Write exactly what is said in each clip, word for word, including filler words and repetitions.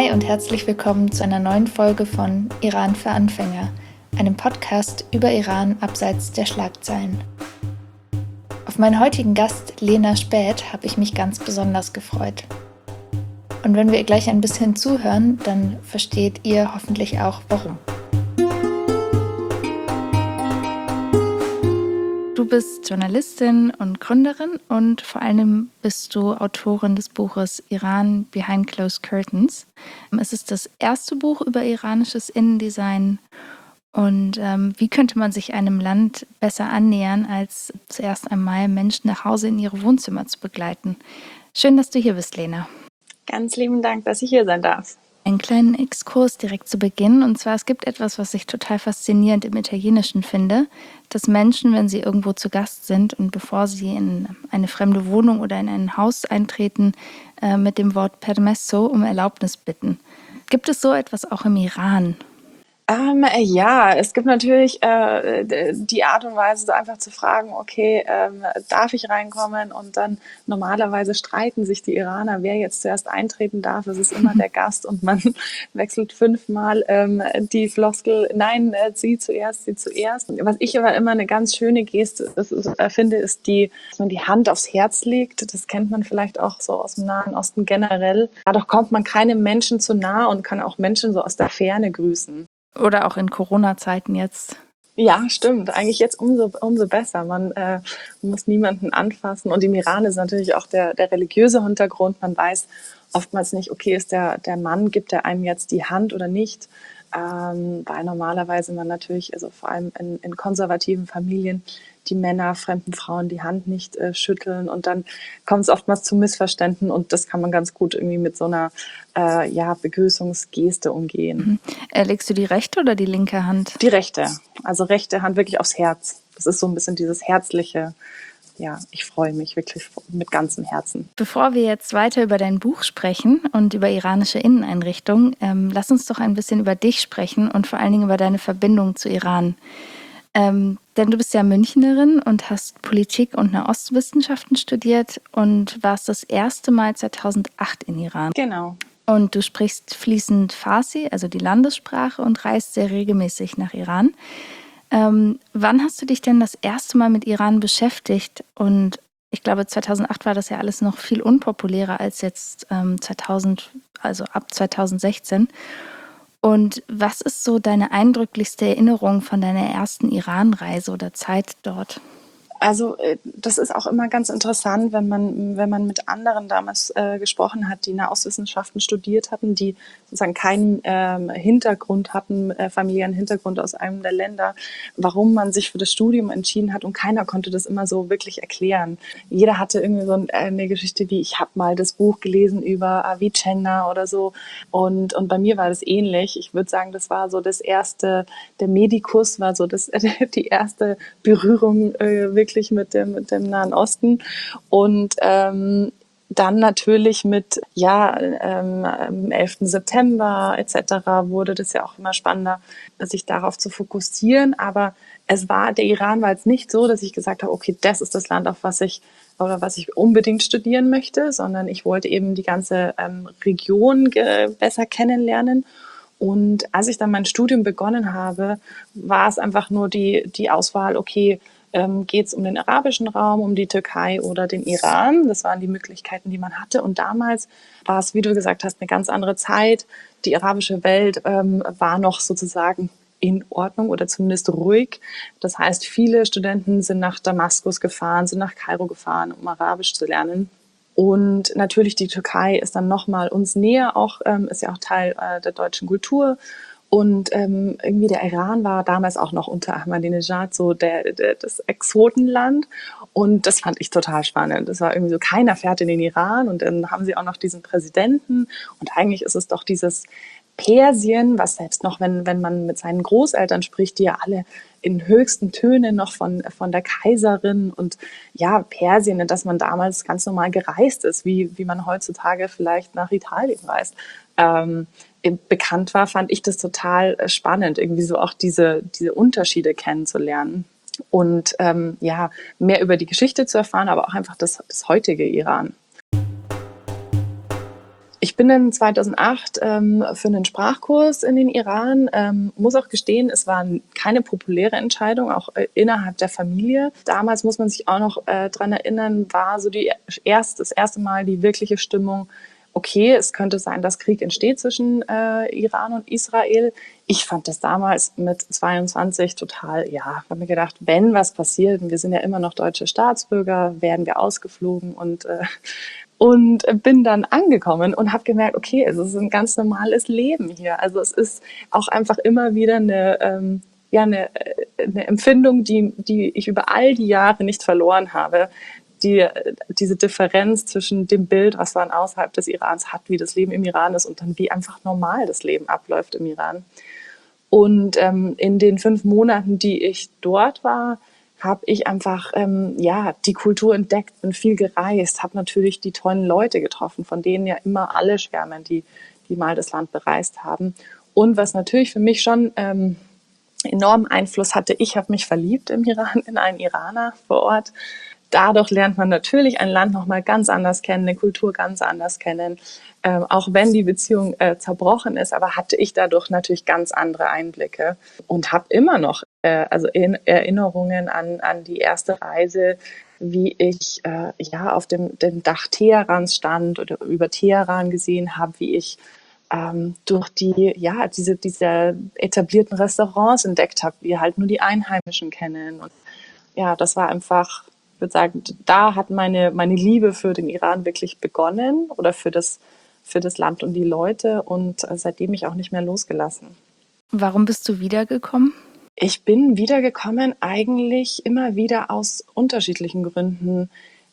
Hi und herzlich willkommen zu einer neuen Folge von Iran für Anfänger, einem Podcast über Iran abseits der Schlagzeilen. Auf meinen heutigen Gast Lena Späth habe ich mich ganz besonders gefreut. Und wenn wir ihr gleich ein bisschen zuhören, dann versteht ihr hoffentlich auch, warum. Du bist Journalistin und Gründerin und vor allem bist du Autorin des Buches Iran Behind Closed Curtains. Es ist das erste Buch über iranisches Innendesign. Und ähm, wie könnte man sich einem Land besser annähern, als zuerst einmal Menschen nach Hause in ihre Wohnzimmer zu begleiten? Schön, dass du hier bist, Lena. Ganz lieben Dank, dass ich hier sein darf. Einen kleinen Exkurs direkt zu Beginn. Und zwar, es gibt etwas, was ich total faszinierend im Italienischen finde, dass Menschen, wenn sie irgendwo zu Gast sind und bevor sie in eine fremde Wohnung oder in ein Haus eintreten, äh, mit dem Wort Permesso um Erlaubnis bitten. Gibt es so etwas auch im Iran? Ähm, ja, es gibt natürlich äh, die Art und Weise, so einfach zu fragen, okay, ähm, darf ich reinkommen? Und dann normalerweise streiten sich die Iraner, wer jetzt zuerst eintreten darf. Es ist immer der Gast und man wechselt fünfmal ähm, die Floskel, nein, äh, sie zuerst, sie zuerst. Was ich aber immer eine ganz schöne Geste ist, ist, äh, finde, ist die, dass man die Hand aufs Herz legt. Das kennt man vielleicht auch so aus dem Nahen Osten generell. Dadurch kommt man keinem Menschen zu nah und kann auch Menschen so aus der Ferne grüßen. Oder auch in Corona-Zeiten jetzt. Ja, stimmt. Eigentlich jetzt umso, umso besser. Man äh, muss niemanden anfassen. Und im Iran ist natürlich auch der, der religiöse Hintergrund. Man weiß oftmals nicht, okay, ist der, der Mann, gibt er einem jetzt die Hand oder nicht? Ähm, weil normalerweise man natürlich, also vor allem in, in konservativen Familien, die Männer fremden Frauen die Hand nicht äh, schütteln und dann kommt es oftmals zu Missverständnissen und das kann man ganz gut irgendwie mit so einer äh, ja, Begrüßungsgeste umgehen. Mhm. Äh, legst du die rechte oder die linke Hand? Die rechte, also rechte Hand wirklich aufs Herz. Das ist so ein bisschen dieses herzliche, ja, ich freue mich wirklich mit ganzem Herzen. Bevor wir jetzt weiter über dein Buch sprechen und über iranische Inneneinrichtungen, ähm, lass uns doch ein bisschen über dich sprechen und vor allen Dingen über deine Verbindung zu Iran. Ähm, denn du bist ja Münchnerin und hast Politik und Nahostwissenschaften studiert und warst das erste Mal zweitausendacht in Iran. Genau. Und du sprichst fließend Farsi, also die Landessprache, und reist sehr regelmäßig nach Iran. Ähm, wann hast du dich denn das erste Mal mit Iran beschäftigt? Und ich glaube, zweitausendacht war das ja alles noch viel unpopulärer als jetzt ähm, zweitausend, also ab zweitausendsechzehn. Und was ist so deine eindrücklichste Erinnerung von deiner ersten Iran-Reise oder Zeit dort? Also das ist auch immer ganz interessant, wenn man, wenn man mit anderen damals äh, gesprochen hat, die Nahostwissenschaften studiert hatten, die sozusagen keinen ähm, Hintergrund hatten, äh, familiären Hintergrund aus einem der Länder, warum man sich für das Studium entschieden hat und keiner konnte das immer so wirklich erklären. Jeder hatte irgendwie so eine Geschichte wie, ich habe mal das Buch gelesen über Avicenna oder so und, und bei mir war das ähnlich. Ich würde sagen, das war so das erste, der Medikus war so das, die erste Berührung äh, wirklich mit dem, mit dem Nahen Osten und ähm, dann natürlich mit ja ähm, am elften September et cetera wurde das ja auch immer spannender, sich darauf zu fokussieren. Aber es war, der Iran war jetzt nicht so, dass ich gesagt habe, okay, das ist das Land, auf was ich oder was ich unbedingt studieren möchte, sondern ich wollte eben die ganze ähm, Region ge- besser kennenlernen. Und als ich dann mein Studium begonnen habe, war es einfach nur die, die Auswahl, okay, ähm, geht es um den arabischen Raum, um die Türkei oder den Iran. Das waren die Möglichkeiten, die man hatte. Und damals war es, wie du gesagt hast, eine ganz andere Zeit. Die arabische Welt ähm, war noch sozusagen in Ordnung oder zumindest ruhig. Das heißt, viele Studenten sind nach Damaskus gefahren, sind nach Kairo gefahren, um Arabisch zu lernen. Und natürlich die Türkei ist dann nochmal uns näher, auch ähm, ist ja auch Teil äh, der deutschen Kultur. Und ähm, irgendwie der Iran war damals auch noch unter Ahmadinejad so der, der, das Exotenland. Und das fand ich total spannend. Das war irgendwie so, keiner fährt in den Iran. Und dann haben sie auch noch diesen Präsidenten. Und eigentlich ist es doch dieses Persien, was selbst noch, wenn, wenn man mit seinen Großeltern spricht, die ja alle in höchsten Tönen noch von, von der Kaiserin und ja, Persien, dass man damals ganz normal gereist ist, wie, wie man heutzutage vielleicht nach Italien reist, ähm, bekannt war, fand ich das total spannend, irgendwie so auch diese, diese Unterschiede kennenzulernen und ähm, ja, mehr über die Geschichte zu erfahren, aber auch einfach das, das heutige Iran. Ich Ich bin dann zweitausendacht ähm, für einen Sprachkurs in den Iran. Ähm, muss auch gestehen, es war keine populäre Entscheidung, auch äh, innerhalb der Familie. Damals muss man sich auch noch äh, dran erinnern, war so die erst, das erste Mal die wirkliche Stimmung, okay, es könnte sein, dass Krieg entsteht zwischen äh, Iran und Israel. Ich fand das damals mit zweiundzwanzig total, ja, habe mir gedacht, wenn was passiert, und wir sind ja immer noch deutsche Staatsbürger, werden wir ausgeflogen und äh, und bin dann angekommen und habe gemerkt, okay, es ist ein ganz normales Leben hier. Also es ist auch einfach immer wieder eine, ähm, ja, eine, eine Empfindung, die, die ich über all die Jahre nicht verloren habe. Die, diese Differenz zwischen dem Bild, was man außerhalb des Irans hat, wie das Leben im Iran ist und dann wie einfach normal das Leben abläuft im Iran. Und ähm, in den fünf Monaten, die ich dort war, habe ich einfach ähm, ja die Kultur entdeckt, bin viel gereist, habe natürlich die tollen Leute getroffen, von denen ja immer alle schwärmen, die die mal das Land bereist haben. Und was natürlich für mich schon ähm, enormen Einfluss hatte, ich habe mich verliebt im Iran in einen Iraner vor Ort. Dadurch lernt man natürlich ein Land nochmal ganz anders kennen, eine Kultur ganz anders kennen. Ähm, auch wenn die Beziehung äh, zerbrochen ist, aber hatte ich dadurch natürlich ganz andere Einblicke und habe immer noch äh, also in Erinnerungen an, an die erste Reise, wie ich äh, ja auf dem, dem Dach Teherans stand oder über Teheran gesehen habe, wie ich ähm, durch die ja diese diese etablierten Restaurants entdeckt habe, die halt nur die Einheimischen kennen. Und ja, das war einfach, ich würde sagen, da hat meine, meine Liebe für den Iran wirklich begonnen oder für das, für das Land und die Leute und seitdem mich auch nicht mehr losgelassen. Warum bist du wiedergekommen? Ich bin wiedergekommen eigentlich immer wieder aus unterschiedlichen Gründen.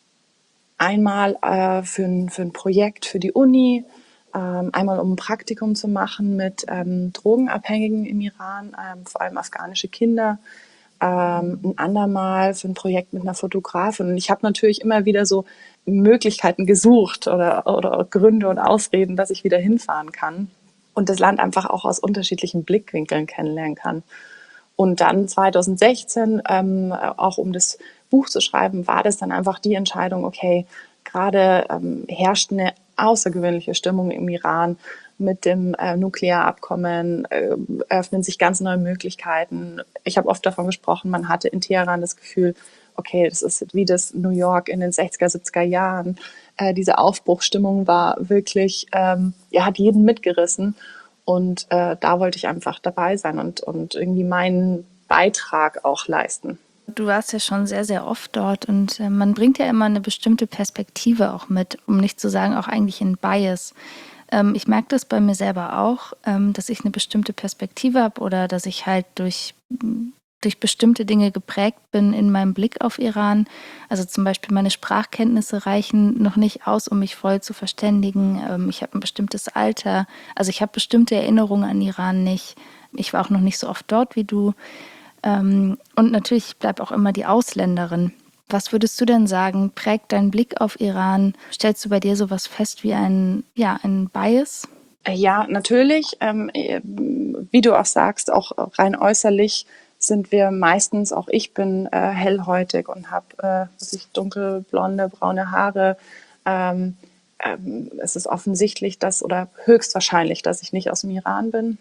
Einmal äh, für, ein, für ein Projekt für die Uni, ähm, einmal um ein Praktikum zu machen mit ähm, Drogenabhängigen im Iran, ähm, vor allem afghanische Kinder. Ähm, ein andermal für ein Projekt mit einer Fotografin. Und ich habe natürlich immer wieder so Möglichkeiten gesucht oder, oder Gründe und Ausreden, dass ich wieder hinfahren kann und das Land einfach auch aus unterschiedlichen Blickwinkeln kennenlernen kann. Und dann zweitausendsechzehn, ähm, auch um das Buch zu schreiben, war das dann einfach die Entscheidung, okay, gerade ähm, herrscht eine außergewöhnliche Stimmung im Iran. Mit dem äh, Nuklearabkommen äh, öffnen sich ganz neue Möglichkeiten. Ich habe oft davon gesprochen, man hatte in Teheran das Gefühl, okay, das ist wie das New York in den sechziger, siebziger Jahren. Äh, diese Aufbruchsstimmung war wirklich, ähm, ja, hat jeden mitgerissen. Und äh, da wollte ich einfach dabei sein und, und irgendwie meinen Beitrag auch leisten. Du warst ja schon sehr, sehr oft dort und äh, man bringt ja immer eine bestimmte Perspektive auch mit, um nicht zu sagen auch eigentlich ein Bias. Ähm, ich merke das bei mir selber auch, ähm, dass ich eine bestimmte Perspektive habe oder dass ich halt durch, durch bestimmte Dinge geprägt bin in meinem Blick auf Iran. Also zum Beispiel meine Sprachkenntnisse reichen noch nicht aus, um mich voll zu verständigen. Ähm, ich habe ein bestimmtes Alter, also ich habe bestimmte Erinnerungen an Iran nicht. Ich war auch noch nicht so oft dort wie du. Ähm, und natürlich bleibt auch immer die Ausländerin. Was würdest du denn sagen, prägt dein Blick auf Iran? Stellst du bei dir sowas fest wie ein, ja, ein Bias? Ja, natürlich. Ähm, wie du auch sagst, auch rein äußerlich sind wir meistens, auch ich bin äh, hellhäutig und habe äh, dunkelblonde, braune Haare. Ähm, ähm, es ist offensichtlich, dass oder höchstwahrscheinlich, dass ich nicht aus dem Iran bin.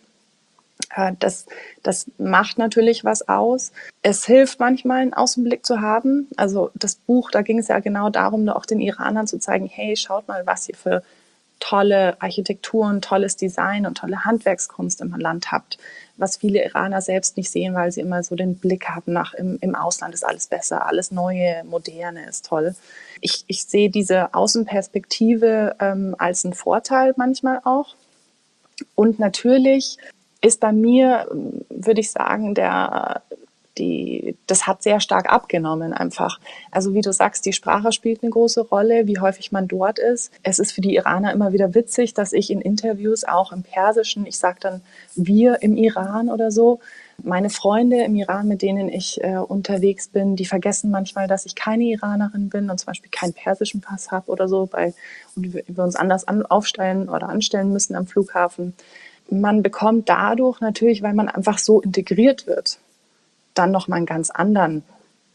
Das, das macht natürlich was aus. Es hilft manchmal, einen Außenblick zu haben. Also das Buch, da ging es ja genau darum, auch den Iranern zu zeigen, hey, schaut mal, was ihr für tolle Architekturen, tolles Design und tolle Handwerkskunst im Land habt, was viele Iraner selbst nicht sehen, weil sie immer so den Blick haben nach im, im Ausland ist alles besser, alles Neue, Moderne ist toll. Ich, ich sehe diese Außenperspektive ähm, als einen Vorteil manchmal auch. Und natürlich ist bei mir, würde ich sagen, der, die, das hat sehr stark abgenommen einfach. Also wie du sagst, die Sprache spielt eine große Rolle, wie häufig man dort ist. Es ist für die Iraner immer wieder witzig, dass ich in Interviews auch im Persischen, ich sage dann wir im Iran oder so, meine Freunde im Iran, mit denen ich äh, unterwegs bin, die vergessen manchmal, dass ich keine Iranerin bin und zum Beispiel keinen persischen Pass habe oder so, bei, und wir uns anders an, aufstellen oder anstellen müssen am Flughafen. Man bekommt dadurch natürlich, weil man einfach so integriert wird, dann nochmal einen ganz anderen,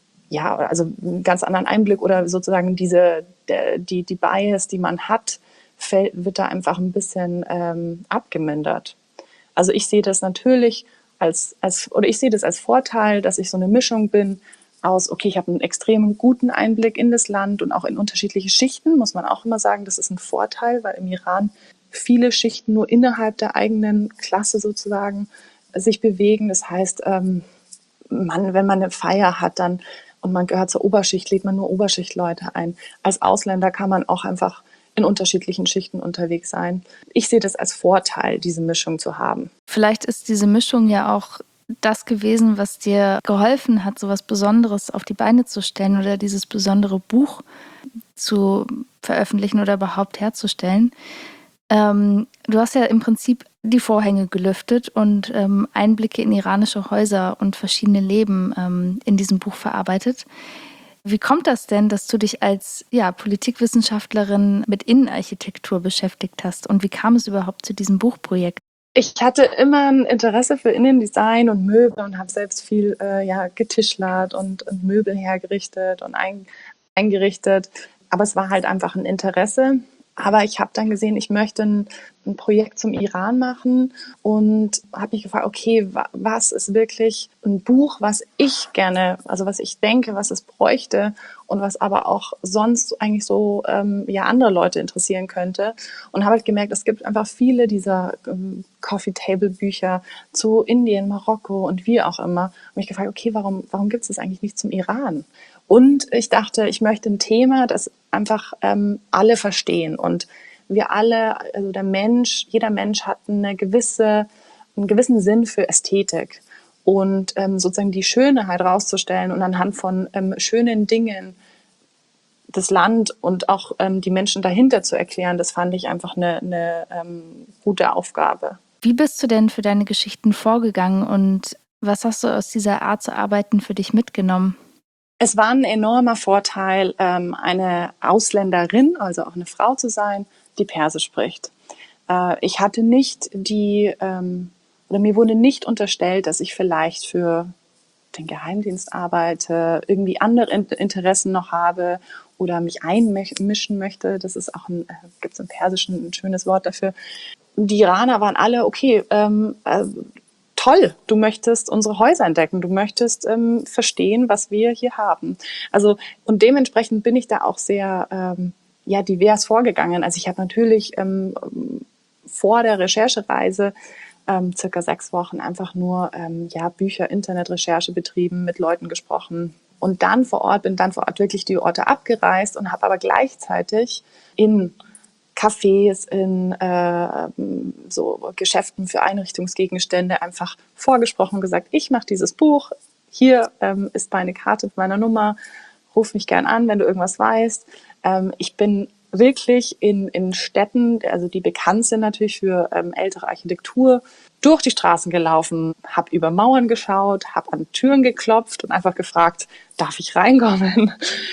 ja, also einen ganz anderen Einblick oder sozusagen diese, die, die Bias, die man hat, fällt, wird da einfach ein bisschen ähm, abgemindert. Also ich sehe das natürlich als, als, oder ich sehe das als Vorteil, dass ich so eine Mischung bin aus, okay, ich habe einen extrem guten Einblick in das Land und auch in unterschiedliche Schichten, muss man auch immer sagen, das ist ein Vorteil, weil im Iran viele Schichten nur innerhalb der eigenen Klasse sozusagen sich bewegen. Das heißt, ähm, man, wenn man eine Feier hat dann und man gehört zur Oberschicht, lädt man nur Oberschichtleute ein. Als Ausländer kann man auch einfach in unterschiedlichen Schichten unterwegs sein. Ich sehe das als Vorteil, diese Mischung zu haben. Vielleicht ist diese Mischung ja auch das gewesen, was dir geholfen hat, so was Besonderes auf die Beine zu stellen oder dieses besondere Buch zu veröffentlichen oder überhaupt herzustellen. Ähm, du hast ja im Prinzip die Vorhänge gelüftet und ähm, Einblicke in iranische Häuser und verschiedene Leben ähm, in diesem Buch verarbeitet. Wie kommt das denn, dass du dich als ja, Politikwissenschaftlerin mit Innenarchitektur beschäftigt hast? Und wie kam es überhaupt zu diesem Buchprojekt? Ich hatte immer ein Interesse für Innendesign und Möbel und habe selbst viel äh, ja, getischlert und, und Möbel hergerichtet und ein, eingerichtet. Aber es war halt einfach ein Interesse. Aber ich habe dann gesehen, ich möchte ein, ein Projekt zum Iran machen und habe mich gefragt, okay, wa, was ist wirklich ein Buch, was ich gerne, also was ich denke, was es bräuchte und was aber auch sonst eigentlich so ähm, ja andere Leute interessieren könnte. Und habe halt gemerkt, es gibt einfach viele dieser ähm, Coffee-Table-Bücher zu Indien, Marokko und wie auch immer. Und mich gefragt, okay, warum, warum gibt es das eigentlich nicht zum Iran? Und ich dachte, ich möchte ein Thema, das einfach ähm, alle verstehen. Und wir alle, also der Mensch, jeder Mensch hat eine gewisse, einen gewissen Sinn für Ästhetik. Und ähm, sozusagen die Schönheit rauszustellen und anhand von ähm, schönen Dingen das Land und auch ähm, die Menschen dahinter zu erklären, das fand ich einfach eine, eine ähm, gute Aufgabe. Wie bist du denn für deine Geschichten vorgegangen und was hast du aus dieser Art zu arbeiten für dich mitgenommen? Es war ein enormer Vorteil, ähm, eine Ausländerin, also auch eine Frau zu sein, die Persisch spricht. Äh, ich hatte nicht die, ähm, oder mir wurde nicht unterstellt, dass ich vielleicht für den Geheimdienst arbeite, irgendwie andere Interessen noch habe oder mich einmischen möchte. Das ist auch ein, äh, gibt es im Persischen ein schönes Wort dafür. Die Iraner waren alle, okay, ähm, äh, toll, du möchtest unsere Häuser entdecken, du möchtest ähm, verstehen, was wir hier haben. Also und dementsprechend bin ich da auch sehr ähm, ja, divers vorgegangen. Also ich habe natürlich ähm, vor der Recherchereise ähm, circa sechs Wochen einfach nur ähm, ja, Bücher, Internetrecherche betrieben, mit Leuten gesprochen. Und dann vor Ort, bin dann vor Ort wirklich die Orte abgereist und habe aber gleichzeitig in Cafés, in äh, so Geschäften für Einrichtungsgegenstände einfach vorgesprochen und gesagt, ich mache dieses Buch, hier ähm, ist meine Karte mit meiner Nummer, ruf mich gern an, wenn du irgendwas weißt. Ähm, ich bin wirklich in, in Städten, also die bekannt sind natürlich für ähm, ältere Architektur, durch die Straßen gelaufen, habe über Mauern geschaut, habe an Türen geklopft und einfach gefragt, darf ich reinkommen?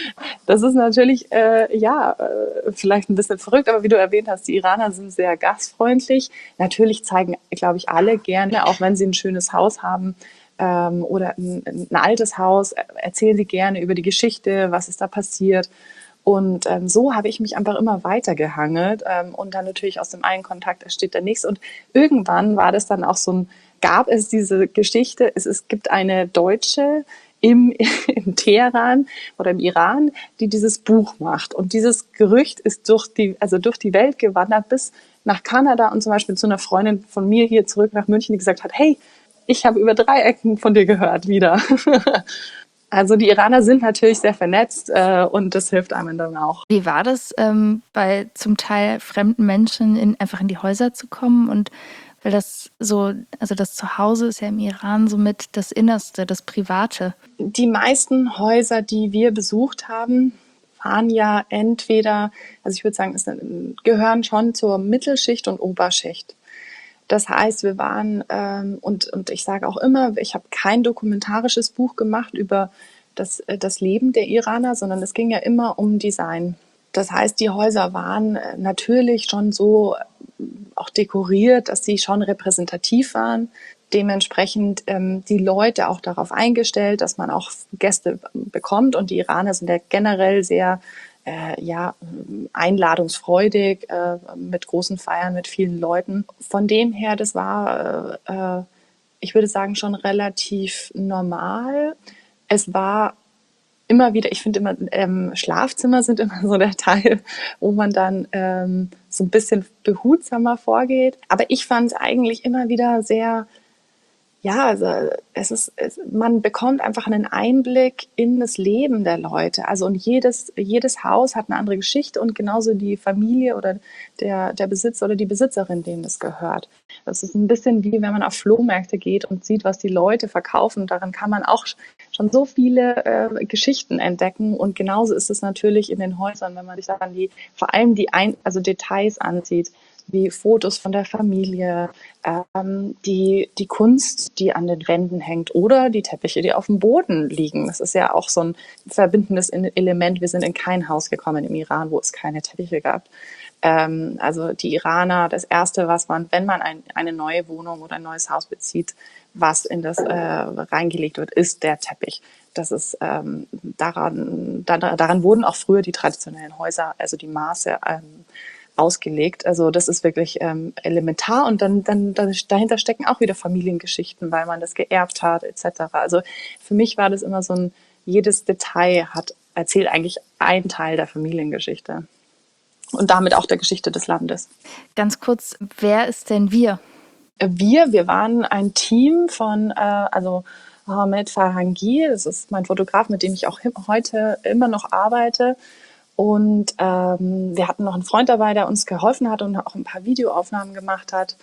Das ist natürlich, äh, ja, äh, vielleicht ein bisschen verrückt, aber wie du erwähnt hast, die Iraner sind sehr gastfreundlich. Natürlich zeigen, glaube ich, alle gerne, auch wenn sie ein schönes Haus haben, ähm, oder ein, ein altes Haus, erzählen sie gerne über die Geschichte, was ist da passiert. Und ähm, so habe ich mich einfach immer weitergehangelt ähm, und dann natürlich aus dem einen Kontakt entsteht der nächste. Und irgendwann war das dann auch so ein, gab es diese Geschichte, es, es gibt eine Deutsche im, in Teheran oder im Iran, die dieses Buch macht. Und dieses Gerücht ist durch die, also durch die Welt gewandert bis nach Kanada und zum Beispiel zu einer Freundin von mir hier zurück nach München, die gesagt hat, hey, ich habe über drei Ecken von dir gehört wieder. Also die Iraner sind natürlich sehr vernetzt äh, und das hilft einem dann auch. Wie war das, ähm, bei zum Teil fremden Menschen in, einfach in die Häuser zu kommen? Und weil das so, also das Zuhause ist ja im Iran somit das Innerste, das Private. Die meisten Häuser, die wir besucht haben, waren ja entweder, also ich würde sagen, es gehören schon zur Mittelschicht und Oberschicht. Das heißt, wir waren, ähm, und, und ich sage auch immer, ich habe kein dokumentarisches Buch gemacht über das, das Leben der Iraner, sondern es ging ja immer um Design. Das heißt, die Häuser waren natürlich schon so auch dekoriert, dass sie schon repräsentativ waren. Dementsprechend ähm, die Leute auch darauf eingestellt, dass man auch Gäste bekommt. Und die Iraner sind ja generell sehr äh, ja, einladungsfreudig, äh, mit großen Feiern, mit vielen Leuten. Von dem her, das war, äh, äh, ich würde sagen, schon relativ normal. Es war immer wieder, ich finde immer, ähm, Schlafzimmer sind immer so der Teil, wo man dann ähm, so ein bisschen behutsamer vorgeht. Aber ich fand es eigentlich immer wieder sehr, ja, also es ist, es, man bekommt einfach einen Einblick in das Leben der Leute. Also und jedes, jedes Haus hat eine andere Geschichte und genauso die Familie oder der, der Besitzer oder die Besitzerin, denen das gehört. Das ist ein bisschen wie wenn man auf Flohmärkte geht und sieht, was die Leute verkaufen. Daran kann man auch schon so viele äh, Geschichten entdecken. Und genauso ist es natürlich in den Häusern, wenn man sich dann die, vor allem die Ein also Details ansieht, wie Fotos von der Familie, ähm, die, die Kunst, die an den Wänden hängt oder die Teppiche, die auf dem Boden liegen. Das ist ja auch so ein verbindendes Element. Wir sind in kein Haus gekommen im Iran, wo es keine Teppiche gab. Ähm, also die Iraner, das Erste, was man, wenn man ein, eine neue Wohnung oder ein neues Haus bezieht, was in das äh, reingelegt wird, ist der Teppich. Das ist ähm, daran, da, daran wurden auch früher die traditionellen Häuser, also die Maße ähm, ausgelegt. Also das ist wirklich ähm, elementar und dann, dann, dann dahinter stecken auch wieder Familiengeschichten, weil man das geerbt hat et cetera. Also für mich war das immer so ein, jedes Detail hat erzählt eigentlich einen Teil der Familiengeschichte und damit auch der Geschichte des Landes. Ganz kurz, wer ist denn wir? Wir, wir waren ein Team von, äh, also Ahmed Farhangi, das ist mein Fotograf, mit dem ich auch heute immer noch arbeite. Und ähm, wir hatten noch einen Freund dabei, der uns geholfen hat und auch ein paar Videoaufnahmen gemacht hat.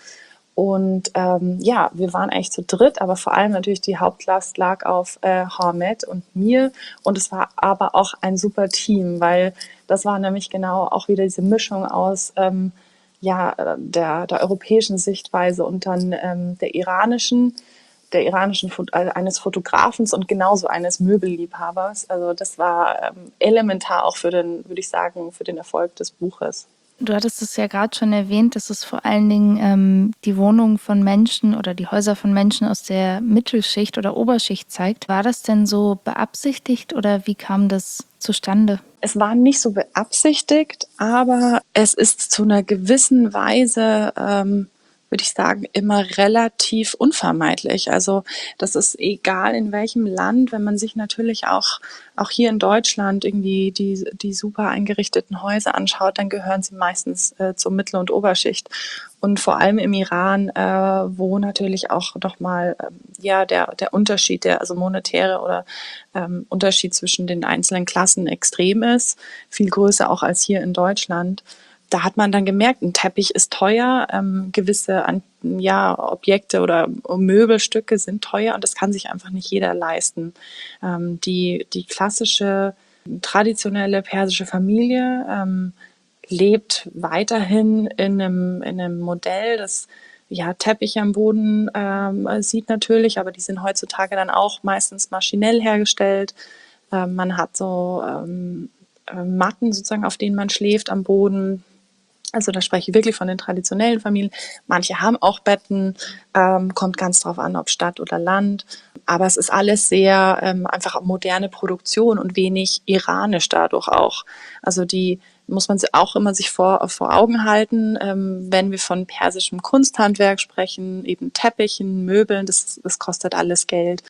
Und ähm, ja, wir waren eigentlich zu dritt, aber vor allem natürlich die Hauptlast lag auf äh, Ahmed und mir. Und es war aber auch ein super Team, weil das war nämlich genau auch wieder diese Mischung aus ähm, ja, der, der europäischen Sichtweise und dann ähm, der iranischen der iranischen also eines Fotografens und genauso eines Möbelliebhabers. Also das war ähm, elementar auch für den, würde ich sagen, für den Erfolg des Buches. Du hattest es ja gerade schon erwähnt, dass es vor allen Dingen ähm, die Wohnungen von Menschen oder die Häuser von Menschen aus der Mittelschicht oder Oberschicht zeigt. War das denn so beabsichtigt oder wie kam das zustande? Es war nicht so beabsichtigt, aber es ist zu einer gewissen Weise ähm, würde ich sagen, immer relativ unvermeidlich. Also das ist egal in welchem Land, wenn man sich natürlich auch, auch hier in Deutschland irgendwie die, die super eingerichteten Häuser anschaut, dann gehören sie meistens äh, zur Mittel- und Oberschicht. Und vor allem im Iran, äh, wo natürlich auch nochmal ähm, ja, der, der Unterschied, der also monetäre oder ähm, Unterschied zwischen den einzelnen Klassen extrem ist, viel größer auch als hier in Deutschland. Da hat man dann gemerkt, ein Teppich ist teuer, ähm, gewisse ja, Objekte oder Möbelstücke sind teuer und das kann sich einfach nicht jeder leisten. Ähm, die, die klassische, traditionelle persische Familie ähm, lebt weiterhin in einem, in einem Modell, das ja, Teppiche am Boden ähm, sieht natürlich, aber die sind heutzutage dann auch meistens maschinell hergestellt. Ähm, man hat so ähm, Matten sozusagen, auf denen man schläft am Boden. Also da spreche ich wirklich von den traditionellen Familien. Manche haben auch Betten, ähm, kommt ganz drauf an, ob Stadt oder Land. Aber es ist alles sehr ähm, einfach moderne Produktion und wenig iranisch dadurch auch. Also die muss man auch immer sich vor, vor Augen halten, ähm, wenn wir von persischem Kunsthandwerk sprechen, eben Teppichen, Möbeln, das, das kostet alles Geld.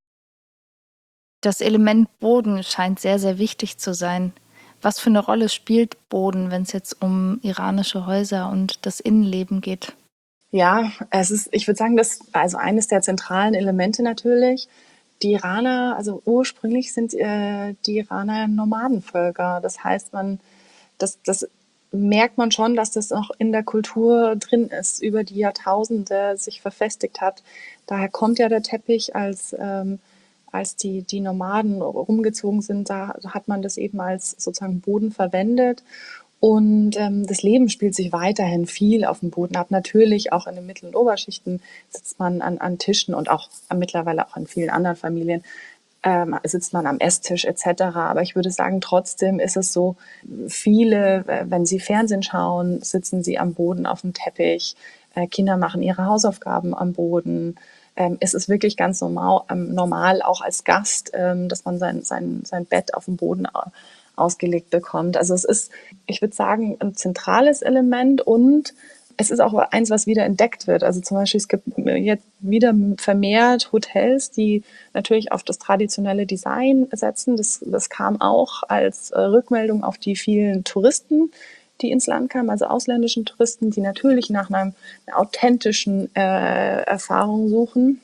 Das Element Boden scheint sehr, sehr wichtig zu sein. Was für eine Rolle spielt Boden, wenn es jetzt um iranische Häuser und das Innenleben geht? Ja, es ist, ich würde sagen, das also eines der zentralen Elemente natürlich. Die Iraner, also ursprünglich sind äh, die Iraner Nomadenvölker. Das heißt, man, das, das merkt man schon, dass das noch in der Kultur drin ist, über die Jahrtausende sich verfestigt hat. Daher kommt ja der Teppich als ähm, als die, die Nomaden rumgezogen sind, da hat man das eben als sozusagen Boden verwendet. Und ähm, das Leben spielt sich weiterhin viel auf dem Boden ab. Natürlich auch in den Mittel- und Oberschichten sitzt man an, an Tischen und auch mittlerweile auch in vielen anderen Familien ähm, sitzt man am Esstisch et cetera. Aber ich würde sagen, trotzdem ist es so, viele, wenn sie Fernsehen schauen, sitzen sie am Boden auf dem Teppich. Äh, Kinder machen ihre Hausaufgaben am Boden. Ähm, es ist wirklich ganz normal, ähm, normal auch als Gast, ähm, dass man sein, sein, sein Bett auf dem Boden ausgelegt bekommt. Also es ist, ich würde sagen, ein zentrales Element und es ist auch eins, was wieder entdeckt wird. Also zum Beispiel, es gibt jetzt wieder vermehrt Hotels, die natürlich auf das traditionelle Design setzen. Das, das kam auch als äh, Rückmeldung auf die vielen Touristen, die ins Land kamen, also ausländischen Touristen, die natürlich nach einem, einer authentischen äh, Erfahrung suchen.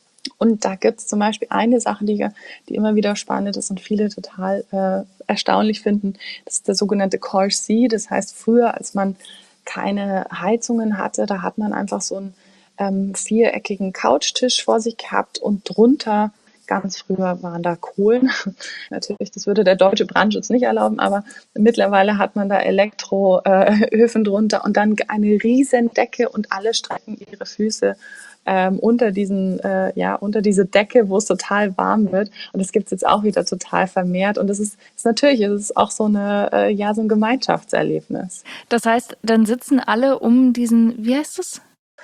Und da gibt es zum Beispiel eine Sache, die, die immer wieder spannend ist und viele total äh, erstaunlich finden. Das ist der sogenannte Corsi. Das heißt, früher, als man keine Heizungen hatte, da hat man einfach so einen ähm, viereckigen Couchtisch vor sich gehabt und drunter, ganz früher waren da Kohlen. Natürlich, das würde der deutsche Brandschutz nicht erlauben, aber mittlerweile hat man da Elektroöfen äh, drunter und dann eine riesen Decke und alle strecken ihre Füße ähm, unter diesen, äh, ja, unter diese Decke, wo es total warm wird. Und das gibt es jetzt auch wieder total vermehrt. Und das ist, ist natürlich, es ist auch so eine, äh, ja, so ein Gemeinschaftserlebnis. Das heißt, dann sitzen alle um diesen, wie heißt es?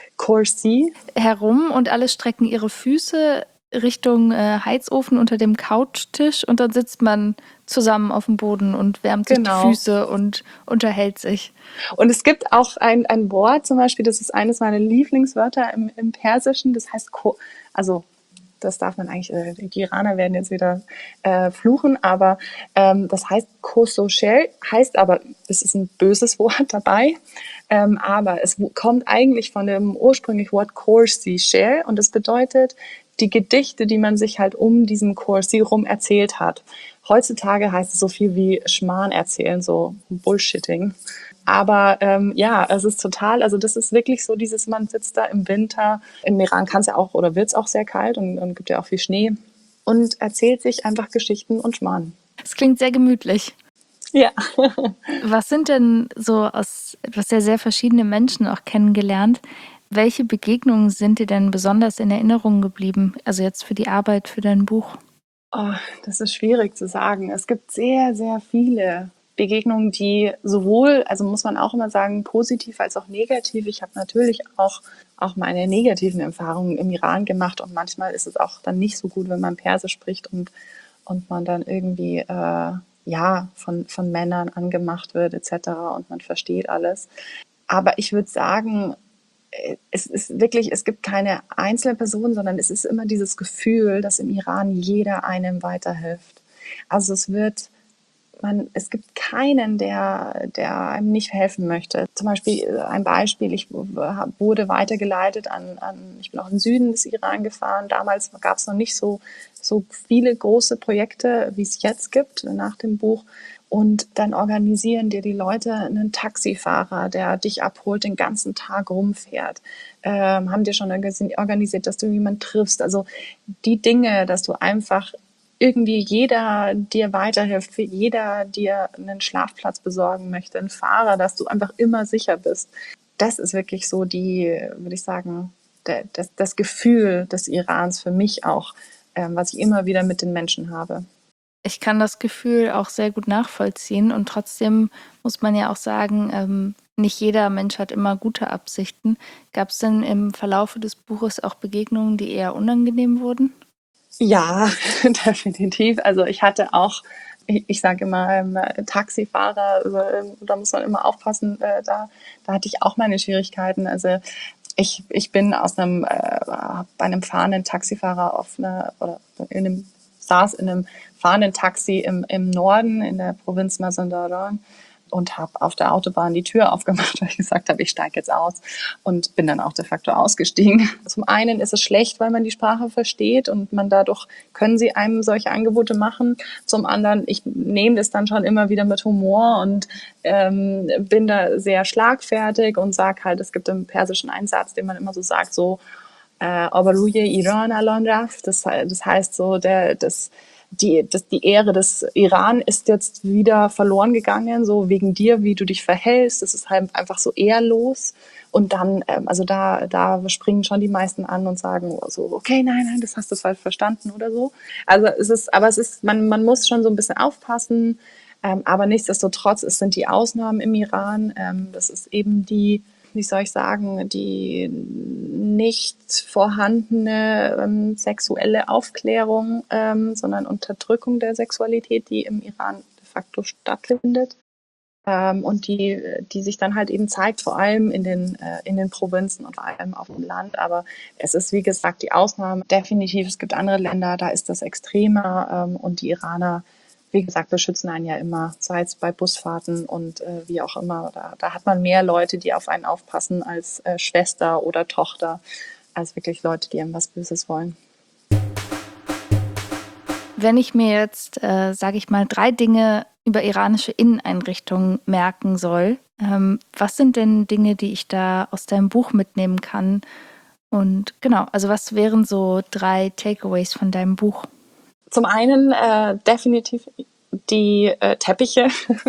Corsi. Herum und alle strecken ihre Füße Richtung äh, Heizofen unter dem Couchtisch und dann sitzt man zusammen auf dem Boden und wärmt sich Genau. die Füße und unterhält sich. Und es gibt auch ein, ein Wort zum Beispiel, das ist eines meiner Lieblingswörter im, im Persischen, das heißt, Ko, also das darf man eigentlich, äh, die Iraner werden jetzt wieder äh, fluchen, aber ähm, das heißt Kososhel, heißt aber, es ist ein böses Wort dabei, ähm, aber es kommt eigentlich von dem ursprünglichen Wort Korsi Shel und das bedeutet die Gedichte, die man sich halt um diesen Korsi rum erzählt hat. Heutzutage heißt es so viel wie Schmarrn erzählen, so Bullshitting. Aber ähm, ja, es ist total, also das ist wirklich so dieses, man sitzt da im Winter, im Iran kann es ja auch oder wird es auch sehr kalt und, und gibt ja auch viel Schnee und erzählt sich einfach Geschichten und Schmarrn. Das klingt sehr gemütlich. Ja. Was sind denn so aus etwas sehr, sehr verschiedene Menschen auch kennengelernt? Welche Begegnungen sind dir denn besonders in Erinnerung geblieben? Also jetzt für die Arbeit, für dein Buch? Oh, das ist schwierig zu sagen. Es gibt sehr, sehr viele Begegnungen, die sowohl, also muss man auch immer sagen, positiv als auch negativ. Ich habe natürlich auch, auch meine negativen Erfahrungen im Iran gemacht und manchmal ist es auch dann nicht so gut, wenn man Persisch spricht und, und man dann irgendwie äh, ja, von, von Männern angemacht wird et cetera und man versteht alles. Aber ich würde sagen, es ist wirklich, es gibt keine einzelne Person, sondern es ist immer dieses Gefühl, dass im Iran jeder einem weiterhilft. Also es wird, man, es gibt keinen, der, der einem nicht helfen möchte. Zum Beispiel ein Beispiel, ich wurde weitergeleitet an, an ich bin auch im Süden des Iran gefahren. Damals gab es noch nicht so, so viele große Projekte, wie es jetzt gibt nach dem Buch. Und dann organisieren dir die Leute einen Taxifahrer, der dich abholt, den ganzen Tag rumfährt. Ähm, haben dir schon organisiert, dass du jemanden triffst. Also die Dinge, dass du einfach irgendwie jeder dir weiterhilft, jeder dir einen Schlafplatz besorgen möchte, ein Fahrer, dass du einfach immer sicher bist. Das ist wirklich so die, würde ich sagen, der, das, das Gefühl des Irans für mich auch, ähm, was ich immer wieder mit den Menschen habe. Ich kann das Gefühl auch sehr gut nachvollziehen und trotzdem muss man ja auch sagen, ähm, nicht jeder Mensch hat immer gute Absichten. Gab es denn im Verlaufe des Buches auch Begegnungen, die eher unangenehm wurden? Ja, definitiv. Also ich hatte auch, ich, ich sage immer, ähm, Taxifahrer, also, ähm, da muss man immer aufpassen, äh, da, da hatte ich auch meine Schwierigkeiten. Also ich, ich bin aus einem, äh, bei einem fahrenden Taxifahrer auf einer, oder in einem, saß in einem fahrenden Taxi im, im Norden, in der Provinz Mazandaran und habe auf der Autobahn die Tür aufgemacht, weil ich gesagt habe, ich steige jetzt aus und bin dann auch de facto ausgestiegen. Zum einen ist es schlecht, weil man die Sprache versteht und man dadurch können sie einem solche Angebote machen. Zum anderen, ich nehme das dann schon immer wieder mit Humor und ähm, bin da sehr schlagfertig und sage halt, es gibt im persischen einen Satz, den man immer so sagt, so Obaruye Iran alon raft, das, das heißt so, der, das Die, das, die Ehre des Iran ist jetzt wieder verloren gegangen, so wegen dir, wie du dich verhältst. Das ist halt einfach so ehrlos. Und dann, ähm, also da, da springen schon die meisten an und sagen so, okay, nein, nein, das hast du falsch verstanden oder so. Also es ist, aber es ist, man, man muss schon so ein bisschen aufpassen. Ähm, aber nichtsdestotrotz, es sind die Ausnahmen im Iran. Ähm, das ist eben die, wie soll ich sagen, die nicht vorhandene ähm, sexuelle Aufklärung, ähm, sondern Unterdrückung der Sexualität, die im Iran de facto stattfindet. Ähm, und die, die sich dann halt eben zeigt, vor allem in den, äh, in den Provinzen und vor allem auf dem Land. Aber es ist, wie gesagt, die Ausnahme. Definitiv, es gibt andere Länder, da ist das extremer. Ähm, und die Iraner, wie gesagt, beschützen einen ja immer, sei es bei Busfahrten und äh, wie auch immer. Da, da hat man mehr Leute, die auf einen aufpassen als äh, Schwester oder Tochter, als wirklich Leute, die einem was Böses wollen. Wenn ich mir jetzt, äh, sage ich mal, drei Dinge über iranische Inneneinrichtungen merken soll, ähm, was sind denn Dinge, die ich da aus deinem Buch mitnehmen kann? Und genau, also was wären so drei Takeaways von deinem Buch? Zum einen äh, definitiv die äh, Teppiche.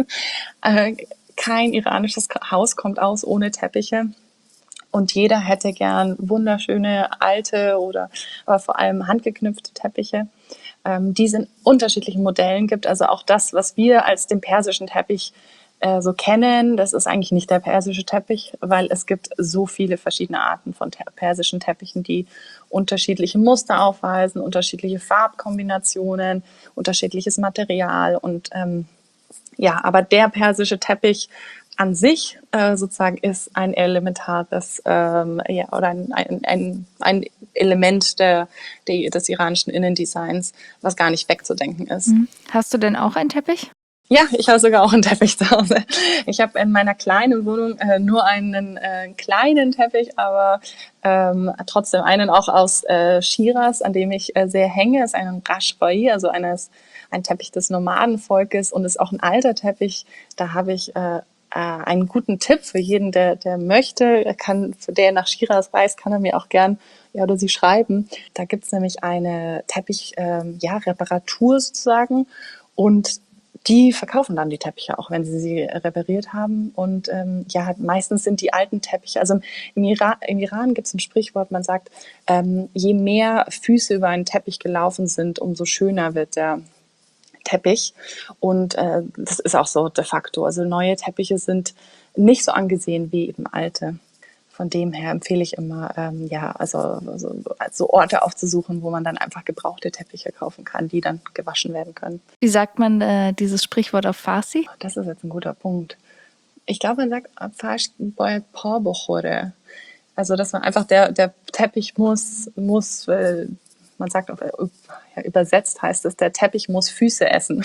äh, kein iranisches Haus kommt aus ohne Teppiche. Und jeder hätte gern wunderschöne alte oder aber vor allem handgeknüpfte Teppiche, ähm, die es in unterschiedlichen Modellen gibt. Also auch das, was wir als den persischen Teppich äh, so kennen, das ist eigentlich nicht der persische Teppich, weil es gibt so viele verschiedene Arten von te- persischen Teppichen, die unterschiedliche Muster aufweisen, unterschiedliche Farbkombinationen, unterschiedliches Material und ähm, ja, aber der persische Teppich an sich äh, sozusagen ist ein elementares ähm, ja, oder ein, ein, ein, ein Element der, der, des iranischen Innendesigns, was gar nicht wegzudenken ist. Mhm. Hast du denn auch einen Teppich? Ja, ich habe sogar auch einen Teppich zu Hause. Ich habe in meiner kleinen Wohnung äh, nur einen äh, kleinen Teppich, aber ähm, trotzdem einen auch aus äh, Shiraz, an dem ich äh, sehr hänge. Es ist ein Rashbai, also eines, ein Teppich des Nomadenvolkes und ist auch ein alter Teppich. Da habe ich äh, äh, einen guten Tipp für jeden, der, der möchte. Er kann, für der nach Shiraz reist, kann er mir auch gern ja, oder sie schreiben. Da gibt's nämlich eine Teppich, ähm, ja, Reparatur sozusagen und die verkaufen dann die Teppiche, auch wenn sie sie repariert haben. Und ähm, ja, meistens sind die alten Teppiche, also im Iran, im Iran gibt es ein Sprichwort, man sagt, ähm, je mehr Füße über einen Teppich gelaufen sind, umso schöner wird der Teppich. Und äh, das ist auch so de facto. Also neue Teppiche sind nicht so angesehen wie eben alte. Von dem her empfehle ich immer, ähm, ja, also, also, also Orte aufzusuchen, wo man dann einfach gebrauchte Teppiche kaufen kann, die dann gewaschen werden können. Wie sagt man äh, dieses Sprichwort auf Farsi? Das ist jetzt ein guter Punkt. Ich glaube, man sagt falsch bei Porbochore. Also, dass man einfach der, der Teppich muss, muss, äh, man sagt auch, ja, übersetzt heißt es, der Teppich muss Füße essen.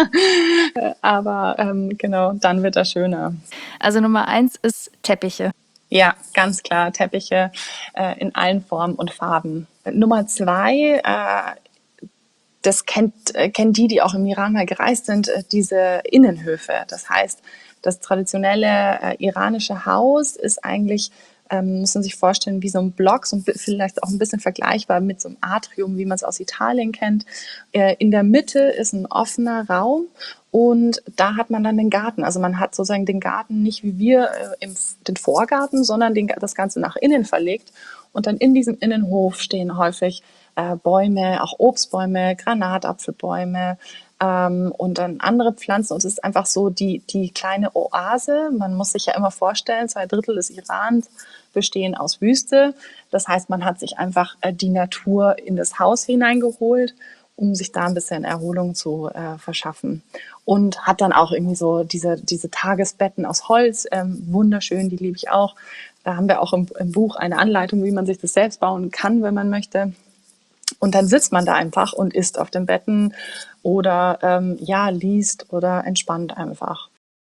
Aber ähm, genau, dann wird er schöner. Also Nummer eins ist Teppiche. Ja, ganz klar, Teppiche äh, in allen Formen und Farben. Nummer zwei, äh, das kennt, äh, kennen die, die auch im Iran mal gereist sind, äh, diese Innenhöfe. Das heißt, das traditionelle äh, iranische Haus ist eigentlich, ähm, muss man sich vorstellen, wie so ein Block, so ein, vielleicht auch ein bisschen vergleichbar mit so einem Atrium, wie man es aus Italien kennt. Äh, in der Mitte ist ein offener Raum und da hat man dann den Garten. Also man hat sozusagen den Garten nicht wie wir äh, im, den Vorgarten, sondern den, das Ganze nach innen verlegt. Und dann in diesem Innenhof stehen häufig äh, Bäume, auch Obstbäume, Granatapfelbäume ähm, und dann andere Pflanzen. Und es ist einfach so die, die kleine Oase. Man muss sich ja immer vorstellen, zwei Drittel des Irans bestehen aus Wüste. Das heißt, man hat sich einfach äh, die Natur in das Haus hineingeholt, um sich da ein bisschen Erholung zu äh, verschaffen. Und hat dann auch irgendwie so diese, diese Tagesbetten aus Holz, ähm, wunderschön, die liebe ich auch. Da haben wir auch im, im Buch eine Anleitung, wie man sich das selbst bauen kann, wenn man möchte. Und dann sitzt man da einfach und isst auf den Betten oder ähm, ja, liest oder entspannt einfach.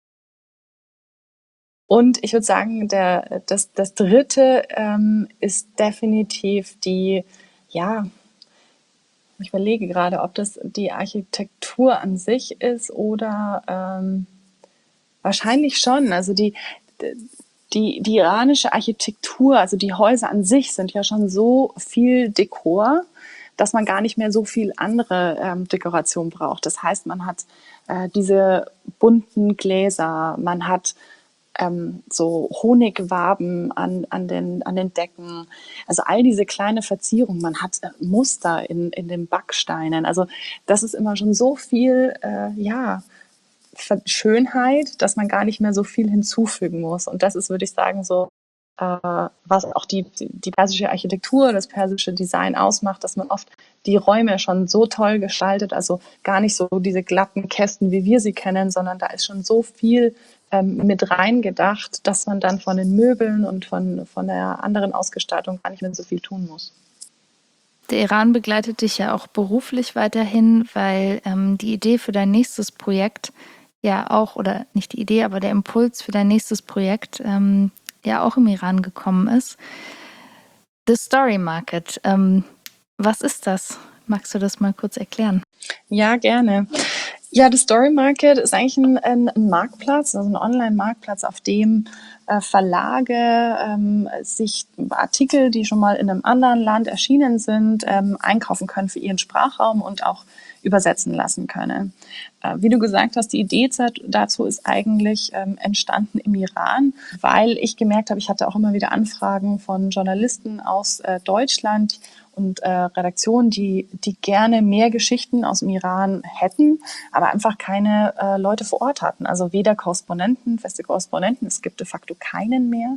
Und ich würde sagen, der, das, das dritte ähm, ist definitiv die, ja, ich überlege gerade, ob das die Architektur an sich ist oder ähm, wahrscheinlich schon. Also die, die, die iranische Architektur, also die Häuser an sich sind ja schon so viel Dekor, dass man gar nicht mehr so viel andere ähm, Dekoration braucht. Das heißt, man hat äh, diese bunten Gläser, man hat ähm, so Honigwaben an, an, den, an den Decken, also all diese kleine Verzierungen, man hat äh, Muster in, in den Backsteinen. Also das ist immer schon so viel, äh, ja, Schönheit, dass man gar nicht mehr so viel hinzufügen muss. Und das ist, würde ich sagen, so äh, was auch die, die persische Architektur, das persische Design ausmacht, dass man oft die Räume schon so toll gestaltet, also gar nicht so diese glatten Kästen, wie wir sie kennen, sondern da ist schon so viel ähm, mit reingedacht, dass man dann von den Möbeln und von, von der anderen Ausgestaltung gar nicht mehr so viel tun muss. Der Iran begleitet dich ja auch beruflich weiterhin, weil ähm, die Idee für dein nächstes Projekt ja auch, oder nicht die Idee, aber der Impuls für dein nächstes Projekt ähm, ja auch im Iran gekommen ist. The Story Market, ähm, was ist das? Magst du das mal kurz erklären? Ja, gerne. Ja, The Story Market ist eigentlich ein, ein, ein Marktplatz, also ein Online-Marktplatz, auf dem äh, Verlage ähm, sich Artikel, die schon mal in einem anderen Land erschienen sind, ähm, einkaufen können für ihren Sprachraum und auch übersetzen lassen können. Äh, wie du gesagt hast, die Idee dazu ist eigentlich ähm, entstanden im Iran, weil ich gemerkt habe, ich hatte auch immer wieder Anfragen von Journalisten aus äh, Deutschland und äh, Redaktionen, die, die gerne mehr Geschichten aus dem Iran hätten, aber einfach keine äh, Leute vor Ort hatten. Also weder Korrespondenten, feste Korrespondenten, es gibt de facto keinen mehr,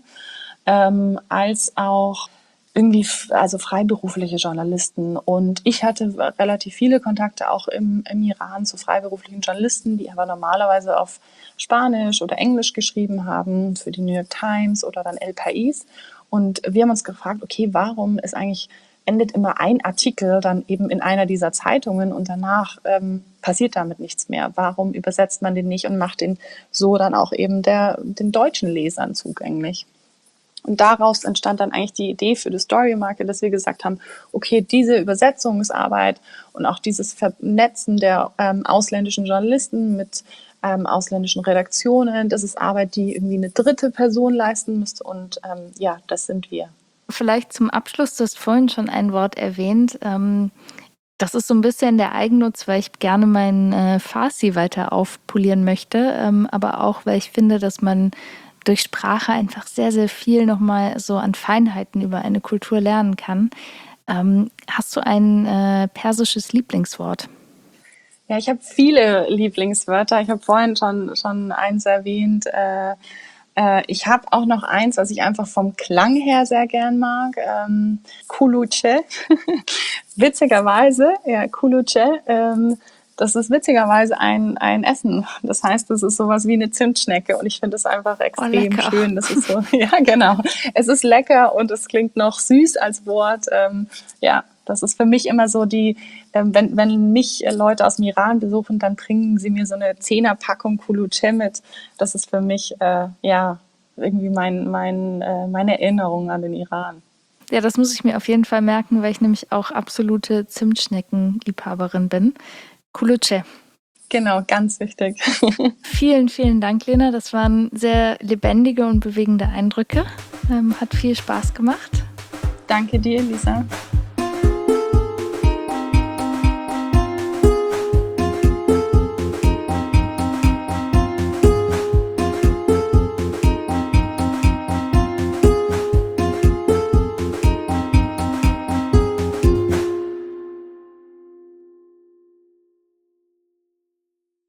ähm, als auch irgendwie also freiberufliche Journalisten. Und ich hatte relativ viele Kontakte auch im, im Iran zu freiberuflichen Journalisten, die aber normalerweise auf Spanisch oder Englisch geschrieben haben, für die New York Times oder dann El País. Und wir haben uns gefragt, okay, warum ist eigentlich endet immer ein Artikel dann eben in einer dieser Zeitungen und danach ähm, passiert damit nichts mehr. Warum übersetzt man den nicht und macht den so dann auch eben der, den deutschen Lesern zugänglich? Und daraus entstand dann eigentlich die Idee für die Story Market, dass wir gesagt haben, okay, diese Übersetzungsarbeit und auch dieses Vernetzen der ähm, ausländischen Journalisten mit ähm, ausländischen Redaktionen, das ist Arbeit, die irgendwie eine dritte Person leisten müsste und ähm, ja, das sind wir. Vielleicht zum Abschluss, du hast vorhin schon ein Wort erwähnt. Ähm, das ist so ein bisschen der Eigennutz, weil ich gerne mein äh, Farsi weiter aufpolieren möchte, ähm, aber auch, weil ich finde, dass man durch Sprache einfach sehr, sehr viel nochmal so an Feinheiten über eine Kultur lernen kann. Ähm, hast du ein äh, persisches Lieblingswort? Ja, ich habe viele Lieblingswörter. Ich habe vorhin schon, schon eins erwähnt. Äh, äh, ich habe auch noch eins, was ich einfach vom Klang her sehr gern mag. Ähm, Kuluce. Witzigerweise, ja, Kuluce. Ähm, das ist witzigerweise ein, ein Essen. Das heißt, das ist sowas wie eine Zimtschnecke und ich finde es einfach extrem Oh, schön. Das ist so, ja, genau. Es ist lecker und es klingt noch süß als Wort. Ähm, ja, das ist für mich immer so die, ähm, wenn, wenn mich Leute aus dem Iran besuchen, dann bringen sie mir so eine Zehnerpackung Kuluce mit. Das ist für mich, äh, ja, irgendwie mein, mein, äh, meine Erinnerung an den Iran. Ja, das muss ich mir auf jeden Fall merken, weil ich nämlich auch absolute Zimtschnecken-Liebhaberin bin. Kuluce. Genau, ganz wichtig. Vielen, vielen Dank, Lena. Das waren sehr lebendige und bewegende Eindrücke. Ähm, hat viel Spaß gemacht. Danke dir, Lisa.